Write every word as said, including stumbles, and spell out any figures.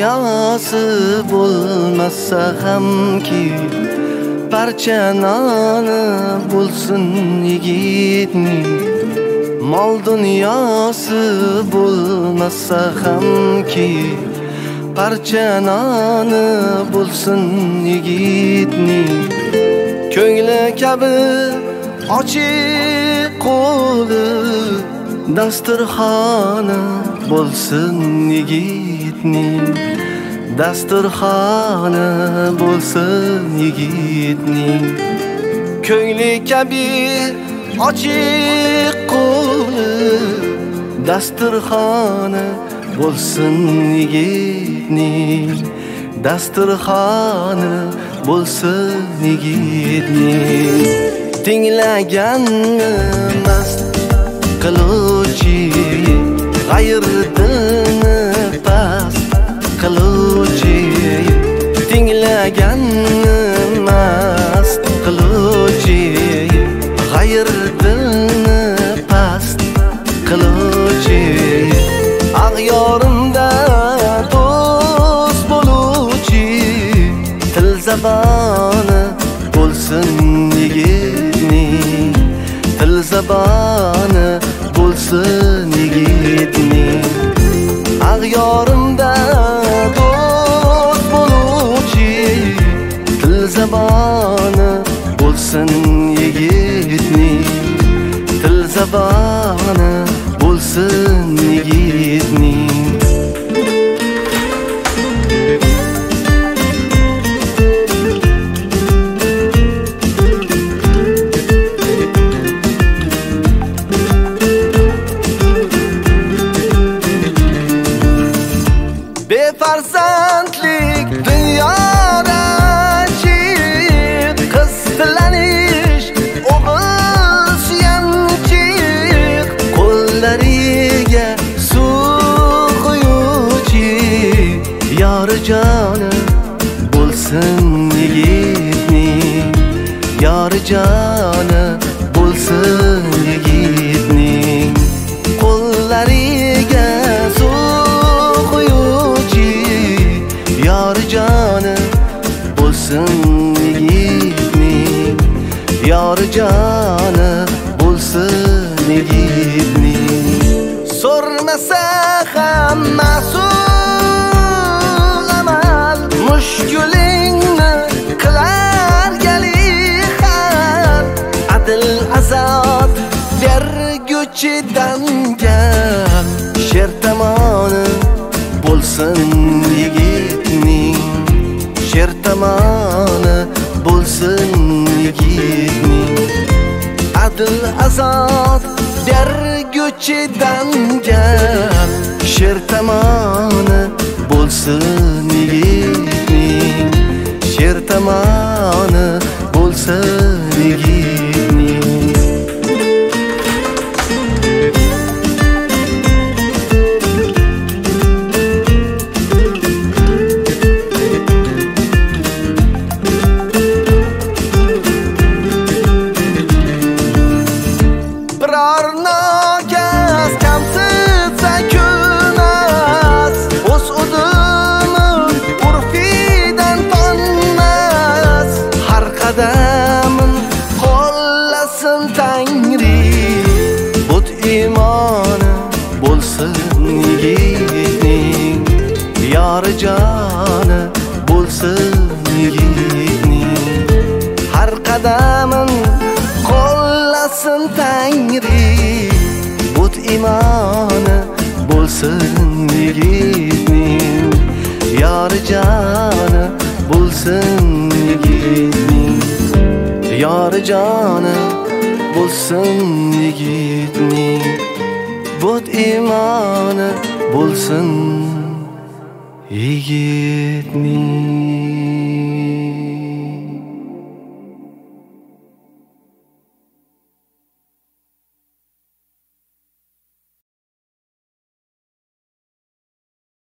dunyosi bo'lmasa hamki, parcha noni bo'lsin yigitning. Mol dunyosi bo'lmasa hamki, parcha noni bo'lsin yigitning. Ko'ngli kabi ochiq qo'li, dasturxoni bo'lsin yigitning. Dasturxoni bo'lsin yigitning. Ko'ngli kabi ochiq qo'li, dasturxoni bo'lsin yigitning. Dasturxoni bo'lsin yigitning. Tinglaganni mast qiluvchi, g'ayridilni past qiluvchi. Tinglaganni mast qiluvchi, g'ayridilni past qiluvchi. Ag'yorimda do'st bo'luvchi, til zaboni bo'lsin yigitning. Til zaboni bo'lsin yigitning. Ag'yorimda do'st bo'luvchi, til zaboni bo'lsin yigitning. Til zaboni bo'lsin yigitning. Befarzandlik dunyodan chiq, qiz tilanish o'g'il suyanchiq. Qo'llariga suv quyuvchi, yori joni bo'lsin yigitning. Yori joni bo'lsin yigitning. Qo'llariga suv quyuvchi, yori joni bo'lsin yigitning. Yori joni bo'lsin yigitning. So'rmasa ham mas'ul amal, mushkulingni qilar gali har. Adil azod berguchi dangal, sher tomoni bo'lsin yigitning. Sher tomoni bo'lsin yigitning. Adil azod berguchi dangal, sher tomoni bo'lsin yigitning. Sher tomoni bo'lsin yigitning. Biror nokas kamsitsa kunmas, o'z udumi urfidan tonmas. Har qadamin qo'llasin Tangri, but imoni bo'lsin yigitning. Yori joni bo'lsin yigitning. Har qadamin qo'llasin Tangri, but imoni bo'lsin yigitning. Yori joni bo'lsin yigitning. Yori joni bo'lsin yigitning. But imoni bo'lsin yigitning.